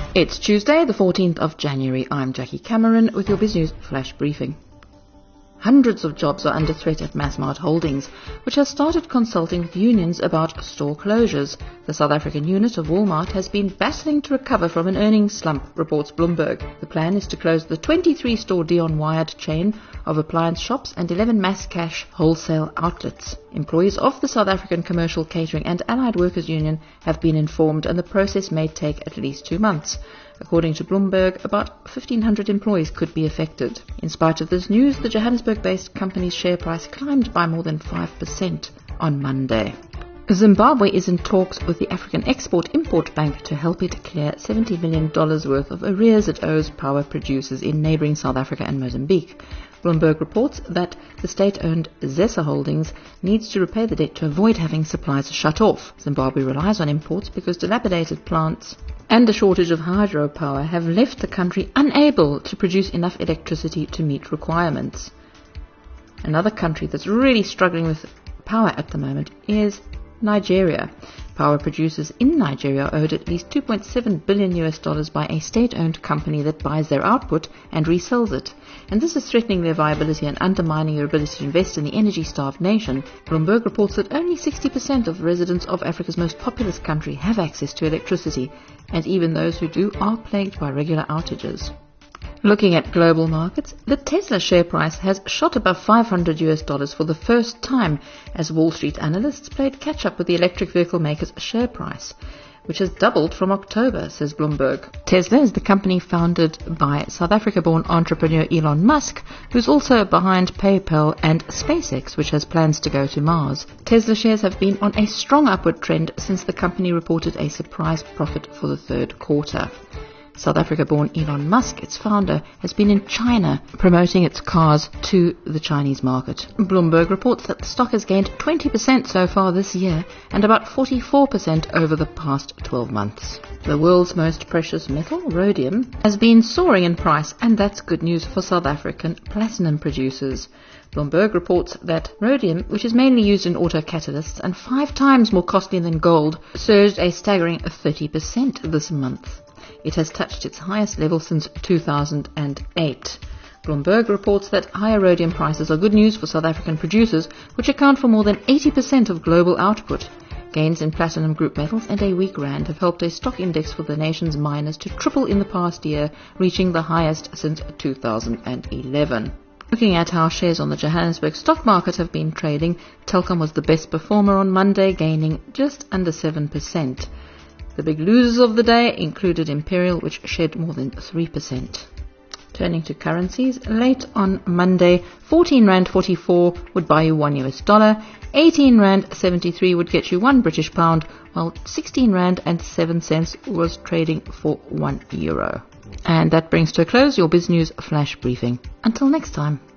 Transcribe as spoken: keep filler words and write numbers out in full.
It's Tuesday, the fourteenth of January. I'm Jackie Cameron with your BizNews Flash Briefing. Hundreds of jobs are under threat at Massmart Holdings, which has started consulting with unions about store closures. The South African unit of Walmart has been battling to recover from an earnings slump, reports Bloomberg. The plan is to close the twenty-three store Dion Wired chain of appliance shops and eleven mass cash wholesale outlets. Employees of the South African Commercial Catering and Allied Workers Union have been informed, and the process may take at least two months. According to Bloomberg, about fifteen hundred employees could be affected. In spite of this news, the Johannesburg-based company's share price climbed by more than five percent on Monday. Zimbabwe is in talks with the African Export-Import Bank to help it clear seventy million dollars worth of arrears it owes power producers in neighbouring South Africa and Mozambique. Bloomberg reports that the state-owned ZESA Holdings needs to repay the debt to avoid having supplies shut off. Zimbabwe relies on imports because dilapidated plants and the shortage of hydropower have left the country unable to produce enough electricity to meet requirements. Another country that's really struggling with power at the moment is Nigeria. Power producers in Nigeria are owed at least two point seven billion U S dollars by a state-owned company that buys their output and resells it. And this is threatening their viability and undermining their ability to invest in the energy-starved nation. Bloomberg reports that only sixty percent of residents of Africa's most populous country have access to electricity, and even those who do are plagued by regular outages. Looking at global markets, the Tesla share price has shot above five hundred U S dollars for the first time as Wall Street analysts played catch-up with the electric vehicle maker's share price, which has doubled from October, says Bloomberg. Tesla is the company founded by South Africa-born entrepreneur Elon Musk, who's also behind PayPal and SpaceX, which has plans to go to Mars. Tesla shares have been on a strong upward trend since the company reported a surprise profit for the third quarter. South Africa-born Elon Musk, its founder, has been in China promoting its cars to the Chinese market. Bloomberg reports that the stock has gained twenty percent so far this year and about forty-four percent over the past twelve months. The world's most precious metal, rhodium, has been soaring in price, and that's good news for South African platinum producers. Bloomberg reports that rhodium, which is mainly used in auto catalysts and five times more costly than gold, surged a staggering thirty percent this month. It has touched its highest level since two thousand eight. Bloomberg reports that higher rhodium prices are good news for South African producers, which account for more than eighty percent of global output. Gains in platinum group metals and a weak rand have helped a stock index for the nation's miners to triple in the past year, reaching the highest since two thousand eleven. Looking at how shares on the Johannesburg stock market have been trading, Telkom was the best performer on Monday, gaining just under seven percent. The big losers of the day included Imperial, which shed more than three percent. Turning to currencies, late on Monday, fourteen rand forty-four would buy you one U S dollar, eighteen rand seventy-three would get you one British pound, while sixteen rand and seven cents was trading for one euro. And that brings to a close your BizNews Flash Briefing. Until next time.